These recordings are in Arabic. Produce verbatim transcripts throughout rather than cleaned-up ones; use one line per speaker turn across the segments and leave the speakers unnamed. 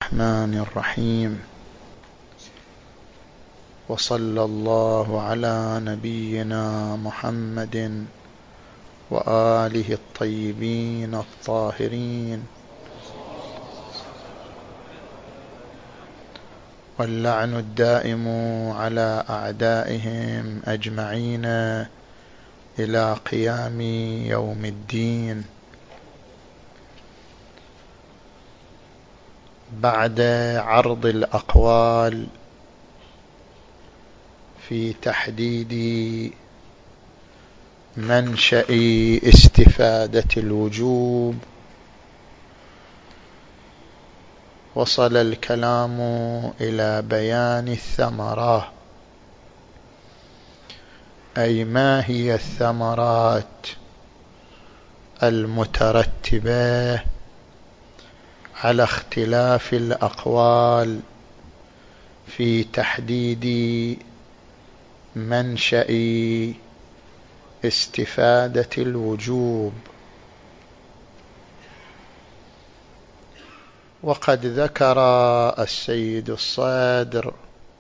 الرحمن الرحيم. وصلى الله على نبينا محمد وآله الطيبين الطاهرين، واللعن الدائم على أعدائهم أجمعين إلى قيام يوم الدين. بعد عرض الأقوال في تحديد منشأ استفادة الوجوب، وصل الكلام إلى بيان الثمرة، أي ما هي الثمرات المترتبة على اختلاف الأقوال في تحديد منشأ استفادة الوجوب. وقد ذكر السيد الصدر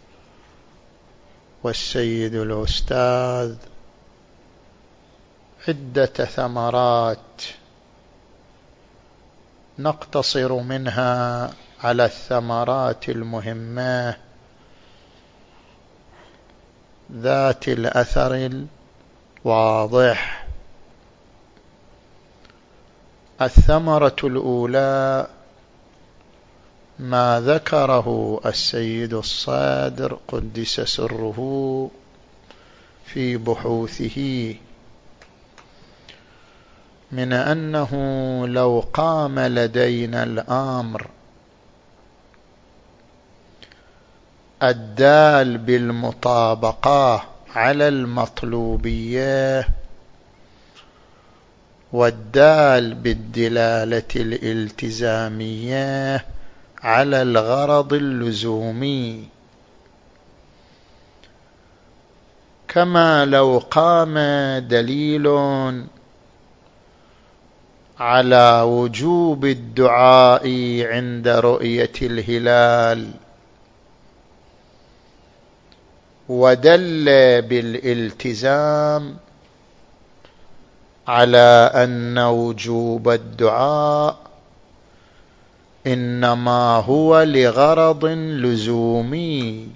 والسيد الأستاذ عدة ثمرات نقتصر منها على الثمرات المهمة ذات الأثر الواضح. الثمرة الأولى ما ذكره السيد الصادر قدس سره في بحوثه من أنه لو قام لدينا الأمر الدال بالمطابقة على المطلوبية والدال بالدلالة الالتزامية على الغرض اللزومي، كما لو قام دليل على وجوب الدعاء عند رؤية الهلال ودل بالالتزام على أن وجوب الدعاء إنما هو لغرض لزومي،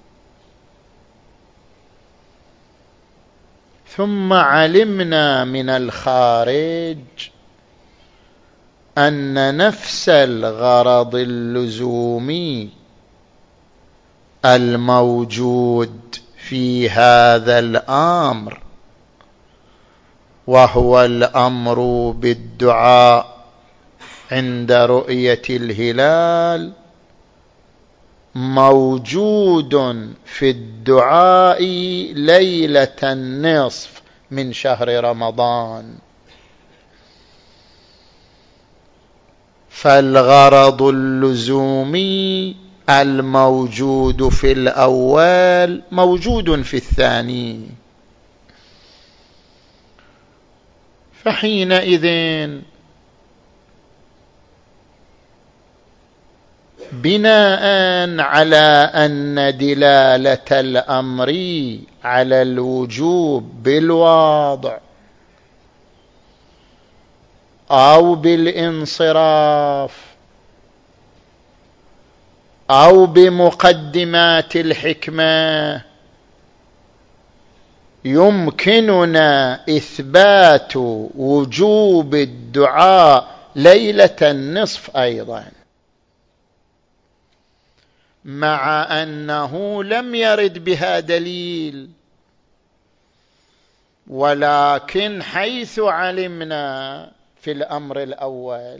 ثم علمنا من الخارج أن نفس الغرض اللزومي الموجود في هذا الأمر، وهو الأمر بالدعاء عند رؤية الهلال، موجود في الدعاء ليلة النصف من شهر رمضان. فالغرض اللزومي الموجود في الأول موجود في الثاني، فحينئذ بناء على أن دلالة الأمر على الوجوب بالواضع أو بالانصراف أو بمقدمات الحكمة يمكننا إثبات وجوب الدعاء ليلة النصف أيضا، مع أنه لم يرد بها دليل، ولكن حيث علمنا في الأمر الأول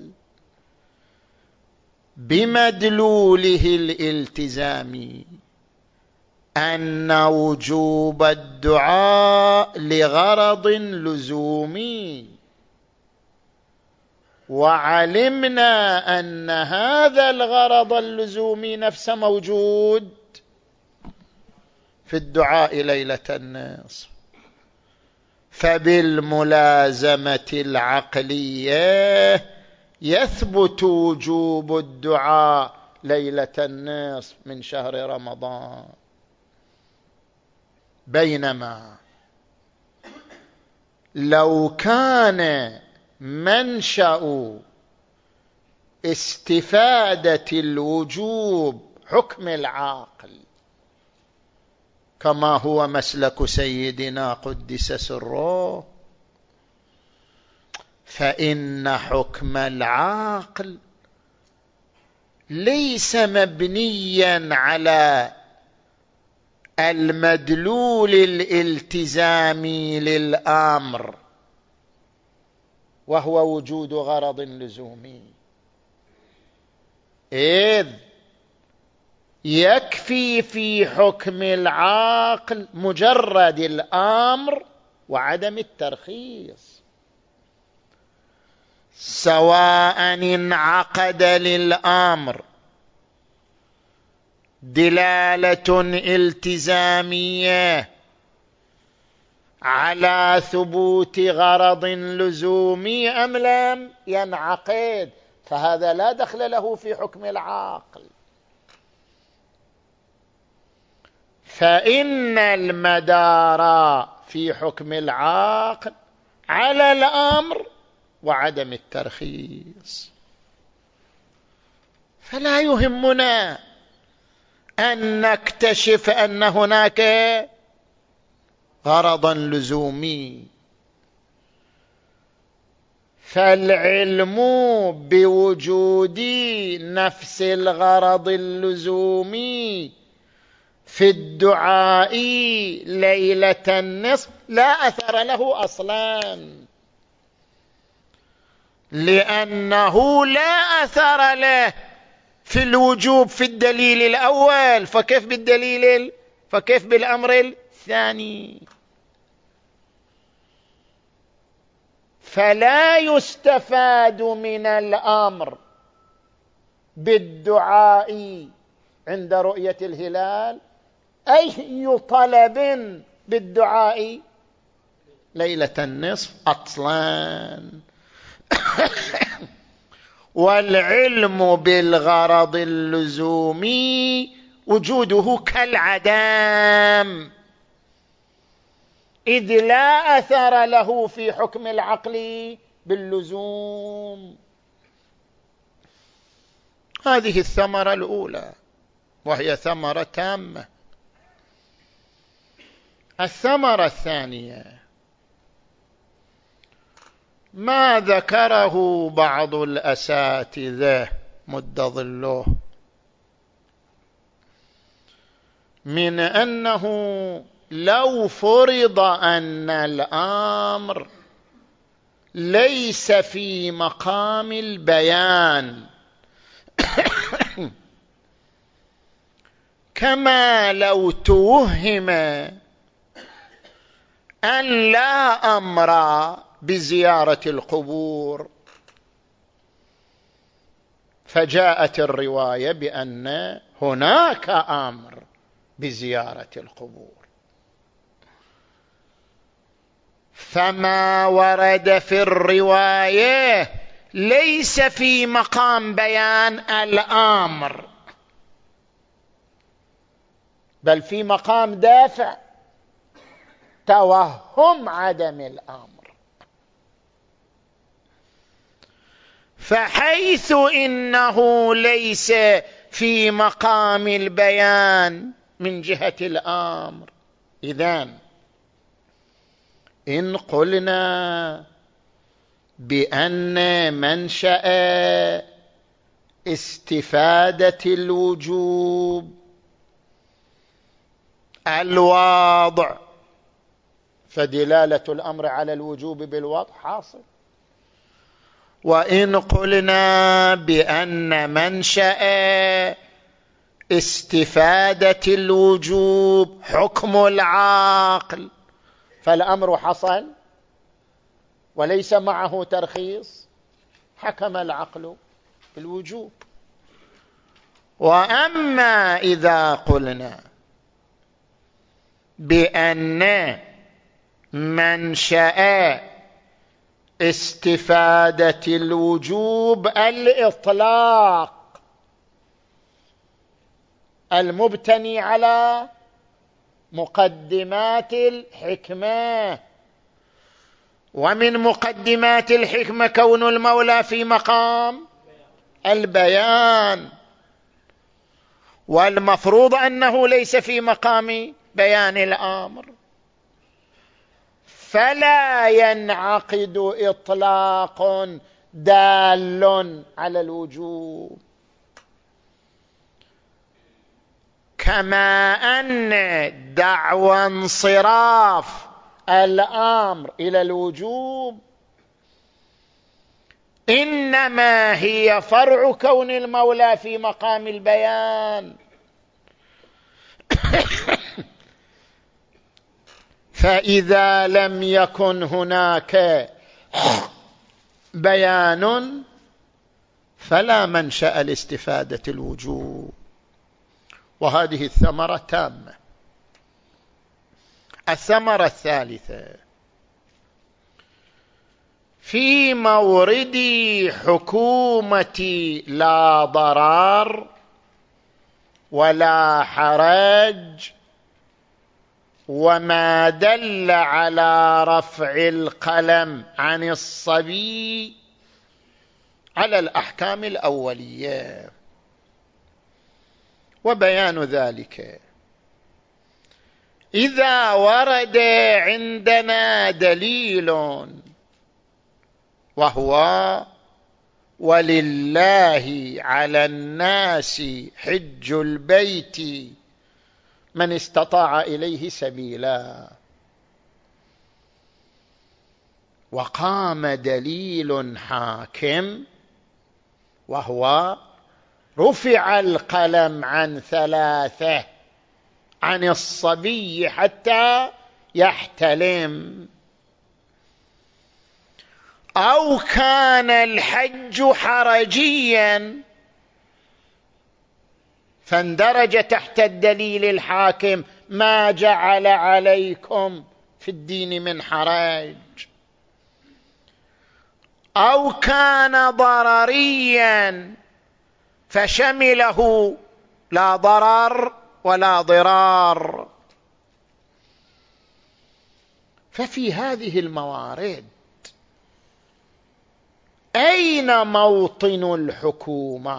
بمدلوله الالتزامي أن وجوب الدعاء لغرض لزومي، وعلمنا أن هذا الغرض اللزومي نفسه موجود في الدعاء ليلة النصف، فبالملازمة العقلية يثبت وجوب الدعاء ليلة النصف من شهر رمضان. بينما لو كان منشأ استفادة الوجوب حكم العاقل كما هو مسلك سيدنا قدس سره، فإن حكم العاقل ليس مبنيا على المدلول الالتزامي للأمر وهو وجود غرض لزومي، إذ يكفي في حكم العاقل مجرد الأمر وعدم الترخيص، سواء انعقد للأمر دلالة التزامية على ثبوت غرض لزومي أم لم ينعقد، فهذا لا دخل له في حكم العاقل. فإن المدار في حكم العاقل على الأمر وعدم الترخيص، فلا يهمنا أن نكتشف أن هناك غرضا لزومي، فالعلم بوجود نفس الغرض اللزومي في الدعاء ليلة النصف لا أثر له أصلا، لأنه لا أثر له في الوجوب في الدليل الأول، فكيف بالدليل فكيف بالأمر الثاني؟ فلا يستفاد من الأمر بالدعاء عند رؤية الهلال أي طلب بالدعاء ليلة النصف أصلا. والعلم بالغرض اللزومي وجوده كالعدم، إذ لا أثر له في حكم العقل باللزوم. هذه الثمرة الأولى وهي ثمرة تامة. الثمرة الثانية ما ذكره بعض الأساتذة مد ظله من أنه لو فرض أن الأمر ليس في مقام البيان كما لو توهم أن لا أمر بزيارة القبور، فجاءت الرواية بأن هناك أمر بزيارة القبور، فما ورد في الرواية ليس في مقام بيان الأمر بل في مقام دافع توهم عدم الأمر. فحيث إنه ليس في مقام البيان من جهة الأمر، إذن إن قلنا بأن منشأ استفادة الوجوب الواضع، فدلالة الأمر على الوجوب بالوضع حاصل. وإن قلنا بأن منشأ استفادة الوجوب حكم العاقل، فالأمر حصل وليس معه ترخيص، حكم العقل بالوجوب. وأما إذا قلنا بأن منشأ استفادة الوجوب الإطلاق، المبتني على مقدمات الحكمة، ومن مقدمات الحكمة كون المولى في مقام البيان، والمفروض أنه ليس في مقام بيان الأمر، فلا ينعقد إطلاق دال على الوجوب. كما أن دعوى انصراف الأمر إلى الوجوب إنما هي فرع كون المولى في مقام البيان، فإذا لم يكن هناك بيان فلا منشأ لاستفادة الوجوب، وهذه الثمرة تامة. الثمرة الثالثة في مورد حكومة لا ضرر ولا حرج وما دل على رفع القلم عن الصبي على الأحكام الأولية، وبيان ذلك إذا ورد عندنا دليل وهو ولله على الناس حج البيت من استطاع إليه سبيلا، وقام دليل حاكم وهو رفع القلم عن ثلاثة، عن الصبي حتى يحتلم، أو كان الحج حرجيا فاندرج تحت الدليل الحاكم ما جعل عليكم في الدين من حرج، أو كان ضرريا فشمله لا ضرر ولا ضرار. ففي هذه الموارد أين موطن الحكومة؟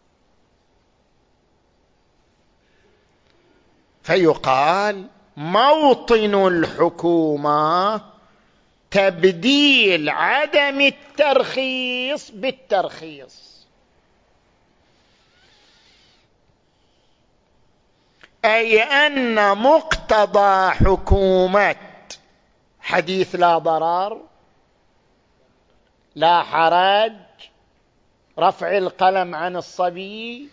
فيقال موطن الحكومة تبديل عدم الترخيص بالترخيص، أي أن مقتضى حكومة حديث لا ضرر لا حرج رفع القلم عن الصبي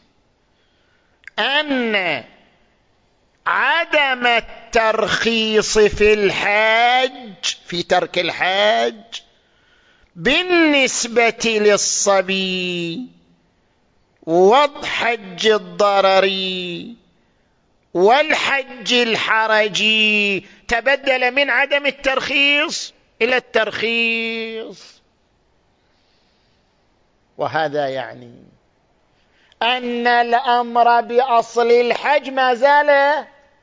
أن عدم الترخيص في الحج في ترك الحج بالنسبة للصبي والحج الضرري والحج الحرجي تبدل من عدم الترخيص إلى الترخيص، وهذا يعني أن الأمر بأصل الحج ما زال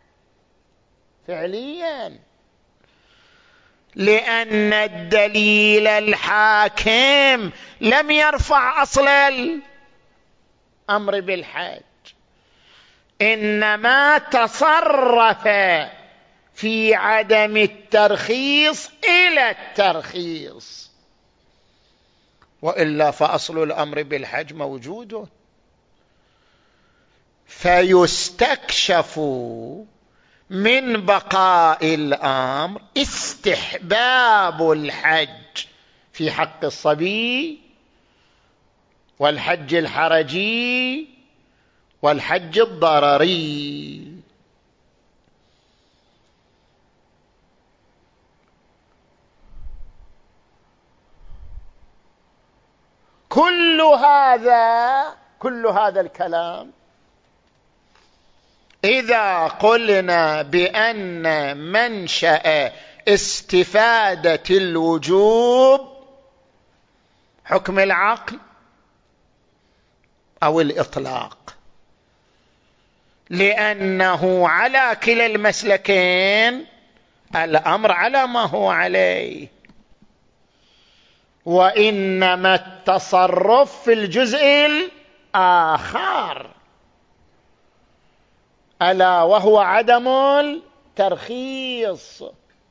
فعليا، لأن الدليل الحاكم لم يرفع أصل الأمر بالحج، إنما تصرف في عدم الترخيص إلى الترخيص، وإلا فأصل الأمر بالحج موجود. فيستكشف من بقاء الأمر استحباب الحج في حق الصبي والحج الحرجي والحج الضرري. كل هذا كل هذا الكلام إذا قلنا بأن منشأ استفادة الوجوب حكم العقل أو الإطلاق، لأنه على كلا المسلكين الأمر على ما هو عليه، وإنما التصرف في الجزء الآخر ألا وهو عدم الترخيص.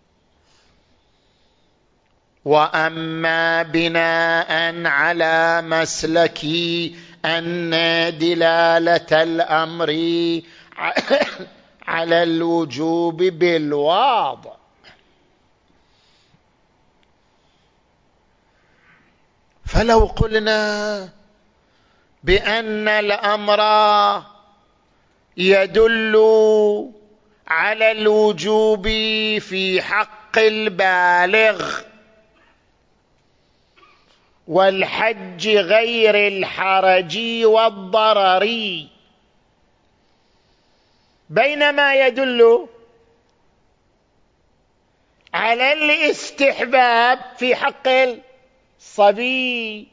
وأما بناء على مسلك أن دلالة الأمر على الوجوب بالواضع، فلو قلنا بأن الأمر يدل على الوجوب في حق البالغ والحج غير الحرج والضرر، بينما يدل على الاستحباب في حق الصبي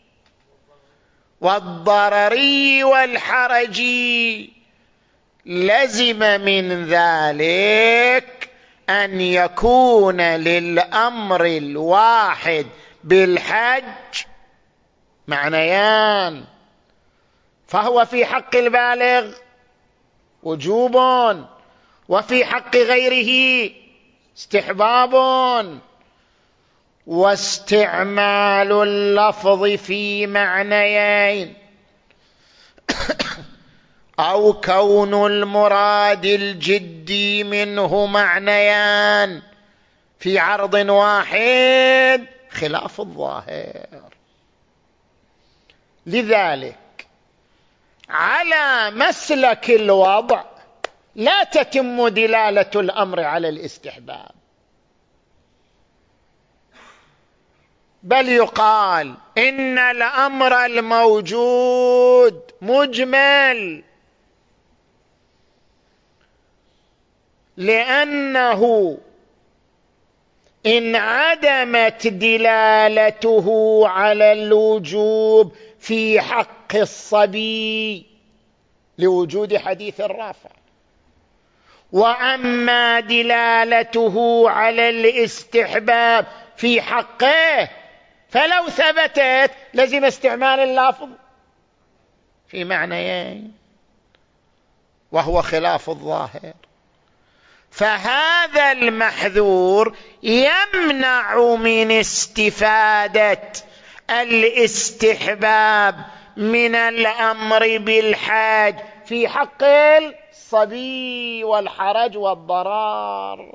والضرر والحرج، لزم من ذلك أن يكون للأمر الواحد بالحج معنيان، فهو في حق البالغ وجوب وفي حق غيره استحباب. واستعمال اللفظ في معنيين أو كون المراد الجدي منه معنيان في عرض واحد خلاف الظاهر. لذلك على مسلك الوضع لا تتم دلالة الأمر على الاستحباب، بل يقال إن الأمر الموجود مجمل، لأنه إن عدمت دلالته على الوجوب في حق الصبي لوجود حديث الرافع، وأما دلالته على الاستحباب في حقه فلو ثبتت لزم استعمال اللفظ في معنيين وهو خلاف الظاهر. فهذا المحذور يمنع من استفادة الاستحباب من الأمر بالحج في حق الصبي والحرج والضرار،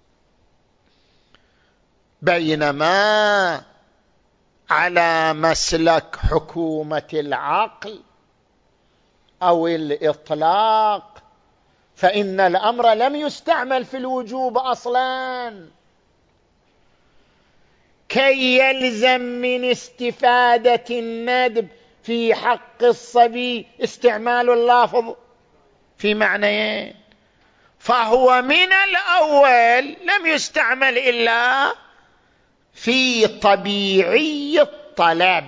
بينما على مسلك حكومة العقل أو الإطلاق فإن الأمر لم يستعمل في الوجوب أصلاً، كي يلزم من استفادة الندب في حق الصبي استعمال اللافظ في معنيين، فهو من الأول لم يستعمل إلا في طبيعي الطلب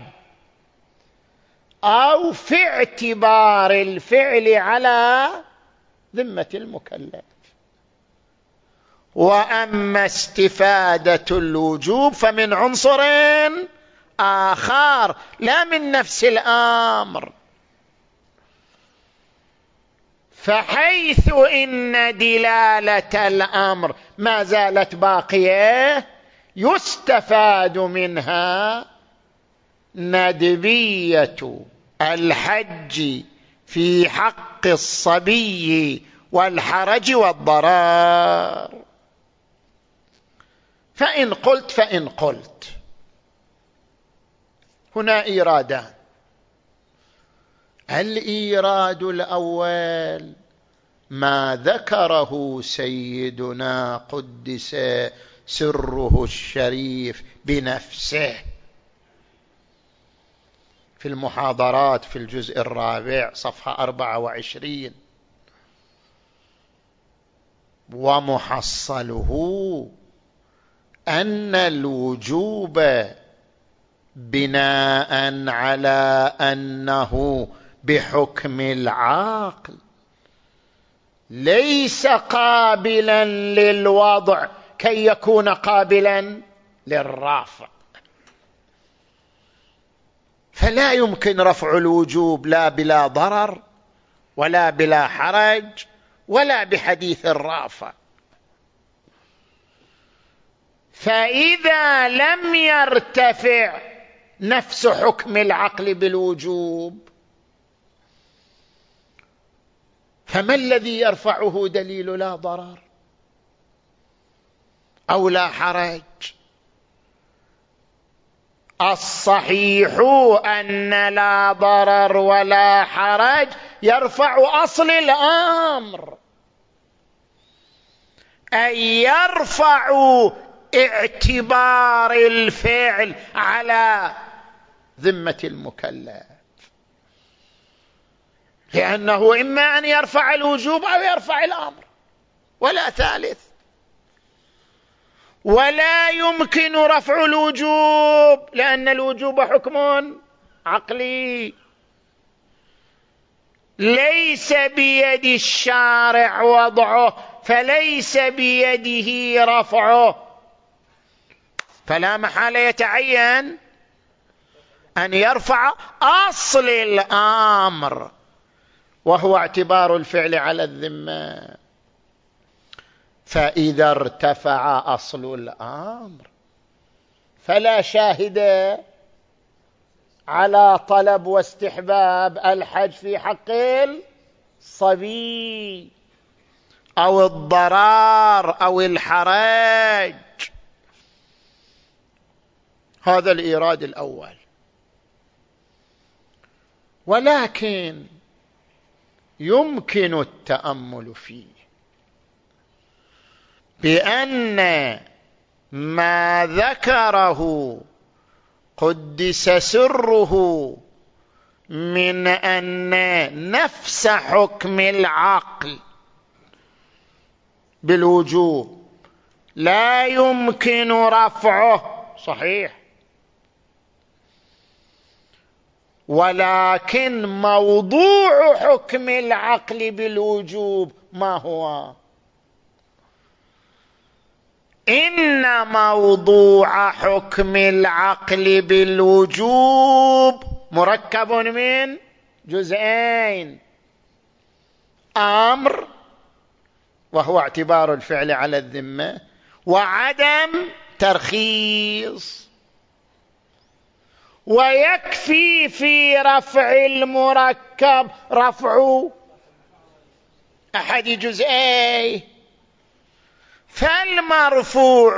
أو في اعتبار الفعل على ذمة المكلف. وأما استفادة الوجوب فمن عنصر آخر لا من نفس الأمر، فحيث إن دلالة الأمر ما زالت باقية يستفاد منها ندبية الحج في حق الصبي والحرج والضرار. فإن قلت فإن قلت هنا إيرادان. الإيراد الأول ما ذكره سيدنا قدس سره الشريف بنفسه في المحاضرات في الجزء الرابع صفحة أربعة وعشرين، ومحصله أن الوجوب بناء على أنه بحكم العقل ليس قابلا للوضع كي يكون قابلا للرفع، فلا يمكن رفع الوجوب لا بلا ضرر ولا بلا حرج ولا بحديث الرافع. فإذا لم يرتفع نفس حكم العقل بالوجوب، فما الذي يرفعه دليل لا ضرر أو لا حرج؟ الصحيح أن لا ضرر ولا حرج يرفع أصل الأمر، أي يرفع اعتبار الفعل على ذمة المكلف، لأنه إما أن يرفع الوجوب أو يرفع الأمر ولا ثالث. ولا يمكن رفع الوجوب لأن الوجوب حكم عقلي، ليس بيد الشارع وضعه فليس بيده رفعه، فلا محالة يتعين أن يرفع أصل الأمر وهو اعتبار الفعل على الذمة. فإذا ارتفع أصل الأمر فلا شاهد على طلب واستحباب الحج في حق الصبي أو الضرار أو الحرج. هذا الإيراد الأول. ولكن يمكن التأمل فيه بأن ما ذكره قدس سره من أن نفس حكم العقل بالوجوب لا يمكن رفعه صحيح، ولكن موضوع حكم العقل بالوجوب ما هو؟ إن موضوع حكم العقل بالوجوب مركب من جزئين: أمر وهو اعتبار الفعل على الذمة، وعدم ترخيص. ويكفي في رفع المركب رفع أحد جزئيه، فالمرفوع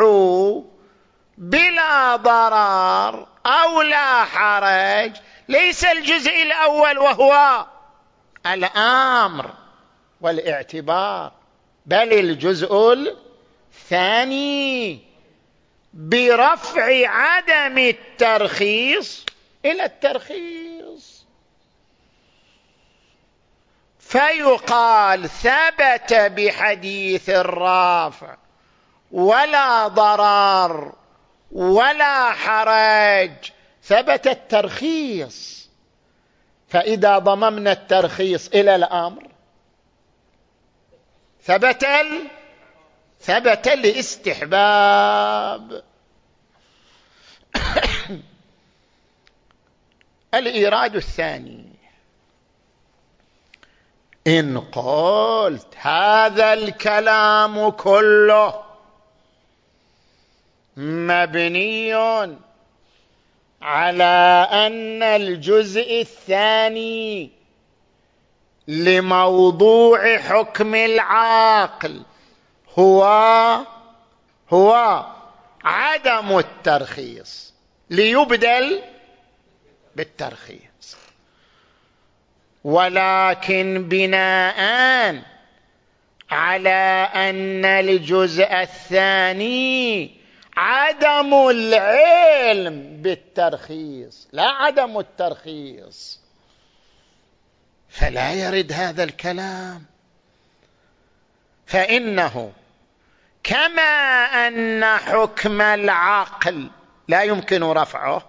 بلا ضرر أو لا حرج ليس الجزء الأول وهو الأمر والاعتبار، بل الجزء الثاني برفع عدم الترخيص إلى الترخيص. فيقال ثبت بحديث الرافع ولا ضرر ولا حرج، ثبت الترخيص. فإذا ضممنا الترخيص إلى الأمر ثبت ال... ثبت الاستحباب. الإيراد الثاني: إن قلت هذا الكلام كله مبني على أن الجزء الثاني لموضوع حكم العاقل هو هو عدم الترخيص ليبدل بالترخيص، ولكن بناء على أن الجزء الثاني عدم العلم بالترخيص لا عدم الترخيص، فلا يرد هذا الكلام. فإنه كما أن حكم العقل لا يمكن رفعه،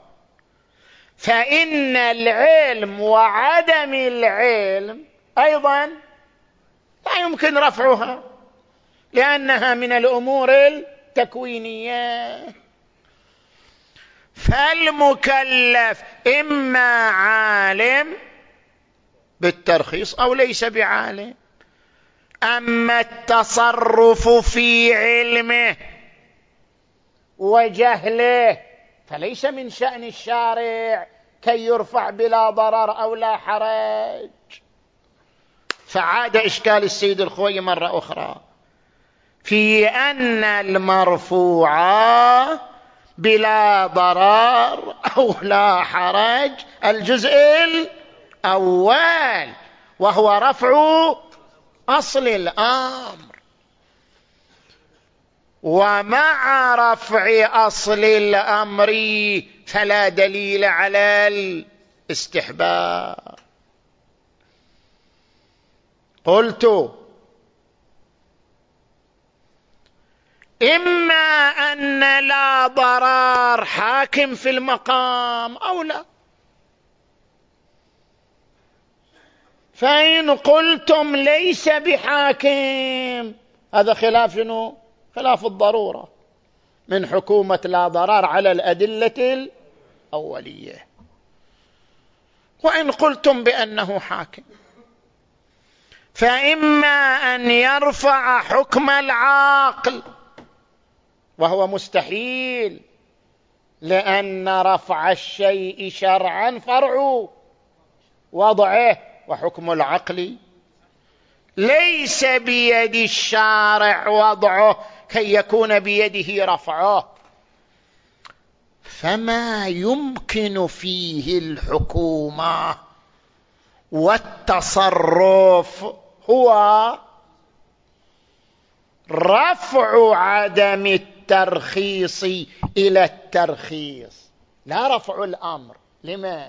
فإن العلم وعدم العلم أيضا لا يمكن رفعها لأنها من الأمور التكوينية. فالمكلف إما عالم بالترخيص أو ليس بعالم. أما التصرف في علمه وجهله فليس من شأن الشارع كي يرفع بلا ضرر أو لا حرج. فعاد إشكال السيد الخوي مرة أخرى في أن المرفوع بلا ضرر أو لا حرج الجزء الأول وهو رفع أصل الأمر، ومع رفع أصل الأمر فلا دليل على الاستحباب. قلت إما أن لا ضرر حاكم في المقام أو لا. فإن قلتم ليس بحاكم هذا خلاف شنو؟ خلاف الضرورة من حكومة لا ضرر على الأدلة الأولية. وإن قلتم بأنه حاكم فإما أن يرفع حكم العاقل وهو مستحيل، لأن رفع الشيء شرعا فرع وضعه، وحكم العقل ليس بيد الشارع وضعه كي يكون بيده رفعه. فما يمكن فيه الحكومة والتصرف هو رفع عدم الترخيص إلى الترخيص، لا رفع الأمر. لما؟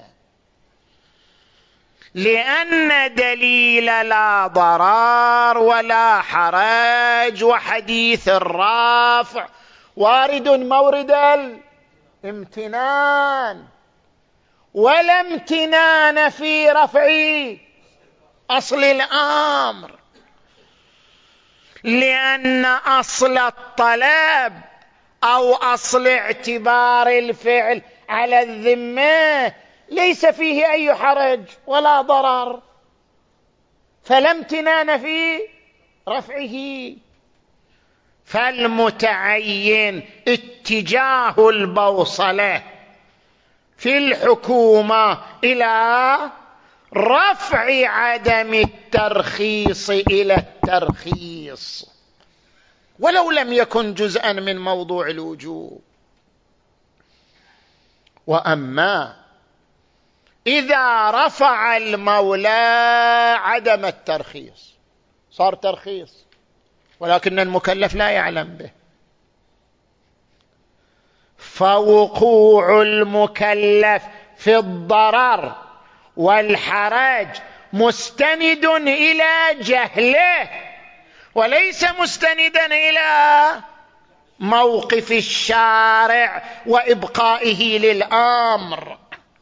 لأن دليل لا ضرر ولا حرج وحديث الرافع وارد مورد الامتنان، ولا امتنان في رفع أصل الأمر، لأن أصل الطلب أو أصل اعتبار الفعل على الذمة ليس فيه أي حرج ولا ضرر، فلا امتنان في رفعه. فالمتعين اتجاه البوصلة في الحكومة إلى رفع عدم الترخيص إلى الترخيص ولو لم يكن جزءا من موضوع الوجوب. وأما إذا رفع المولى عدم الترخيص صار ترخيص ولكن المكلف لا يعلم به، فوقوع المكلف في الضرر والحرج مستند إلى جهله وليس مستندا إلى موقف الشارع وإبقائه للأمر.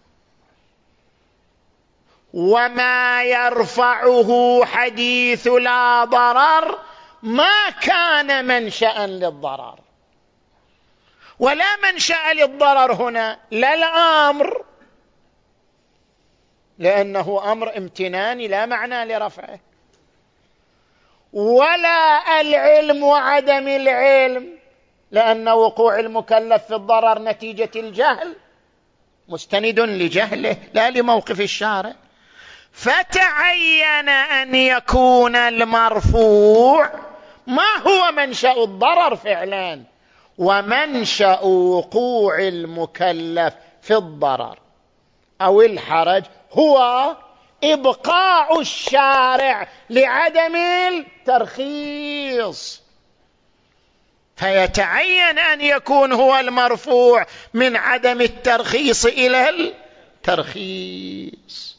وما يرفعه حديث لا ضرر ما كان منشأ للضرر، ولا منشأ للضرر هنا لا الأمر، لأنه أمر امتناني لا معنى لرفعه، ولا العلم وعدم العلم، لأن وقوع المكلف في الضرر نتيجة الجهل مستند لجهله لا لموقف الشارع. فتعين أن يكون المرفوع ما هو منشأ الضرر فعلا، ومنشأ وقوع المكلف في الضرر أو الحرج هو إبقاء الشارع لعدم الترخيص. فيتعين أن يكون هو المرفوع من عدم الترخيص إلى الترخيص.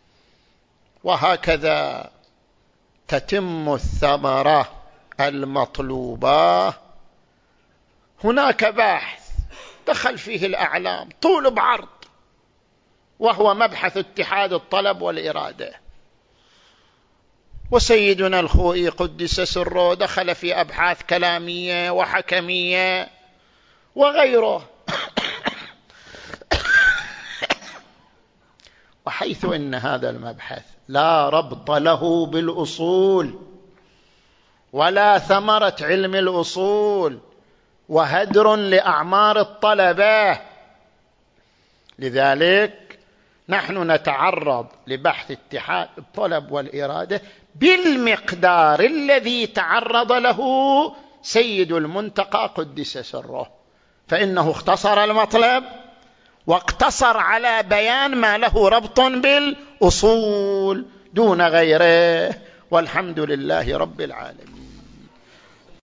وهكذا تتم الثمرة المطلوبة. هناك باحث دخل فيه الأعلام طول بعرض، وهو مبحث اتحاد الطلب والإرادة. وسيدنا الخوئي قدس سره دخل في أبحاث كلامية وحكمية وغيره. وحيث إن هذا المبحث لا ربط له بالأصول ولا ثمرة علم الأصول وهدر لأعمار الطلبة، لذلك نحن نتعرض لبحث اتحاد الطلب والإرادة بالمقدار الذي تعرض له سيد المنتقى قدس سره، فإنه اختصر المطلب واقتصر على بيان ما له ربط بالأصول دون غيره، والحمد لله رب العالمين.